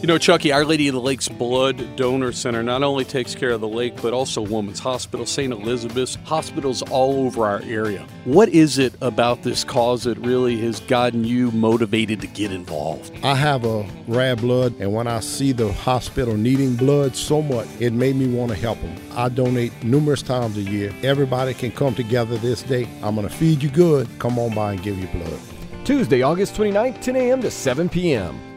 You know, Chucky, Our Lady of the Lake's Blood Donor Center not only takes care of the lake, but also Women's Hospital, St. Elizabeth's, hospitals all over our area. What is it about this cause that really has gotten you motivated to get involved? I have a rare blood, and when I see the hospital needing blood so much, it made me want to help them. I donate numerous times a year. Everybody can come together this day. I'm going to feed you good. Come on by and give you blood. Tuesday, August 29th, 10 a.m. to 7 p.m.